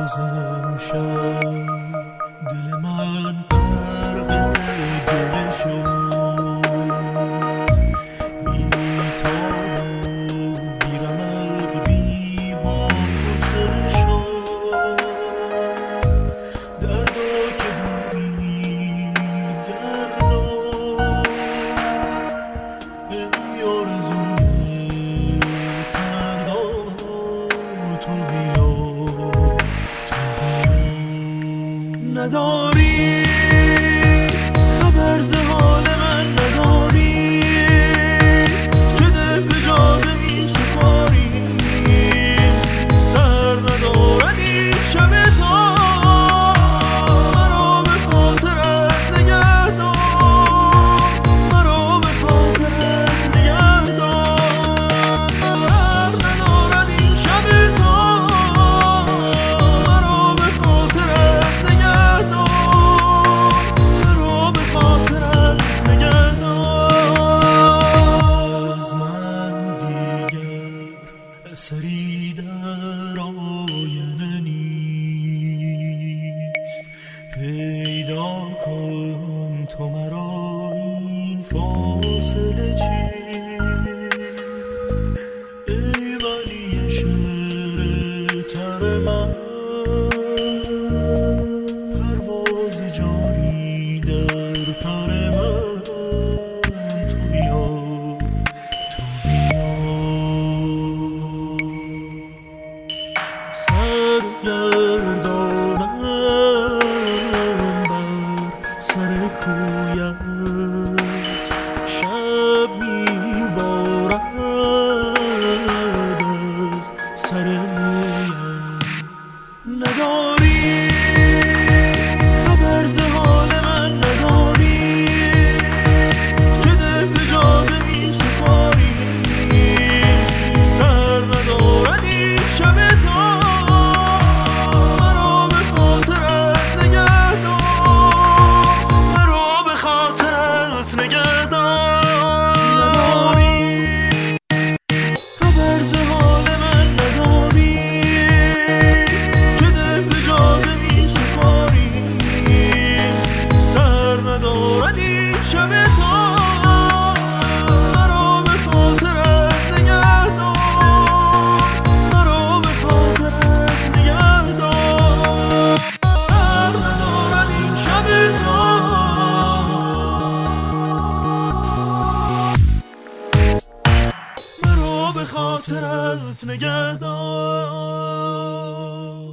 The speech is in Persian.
باز امشب دل من غرق گله شد، بی‌تاب و بی‌رمق بی‌حوصله شد. دردا که دوری دردا، ای آرزوی فردا، تو بیا نداری خبر ز حال من نداری که دل به جاده می سپاری. سر ندارد این شب تا مرا به خاطرت نگه دار، مرا به خاطرت نگه دار. سر ندارد این شب تا مرا به خاطرت نگه دار، مرا به خاطرت نگه دار. از من دیگر اثری در آینه نیست، پیدا کن تو مرا این فاصله چیست. ای ولی شعر تر من، پرواز جانی در پر من، تو بیا تو بیا. سرگردانم بر سر کویت، شب میبارد از سر مویت. نداری خبر ز حال من نداری که دل به جاده می سپاری. سر ندارد این شب تا مرا به خاطرت نگه دار، مرا به خاطرت نگه دار. نداری خبر ز حال من نداری که دل به جاده می سپاری. سر ندارد این شب تا مرا به خاطرت نگه دار، مرا به خاطرت نگه دار. سر ندارد این شب تا مرا به خاطرت نگه دار.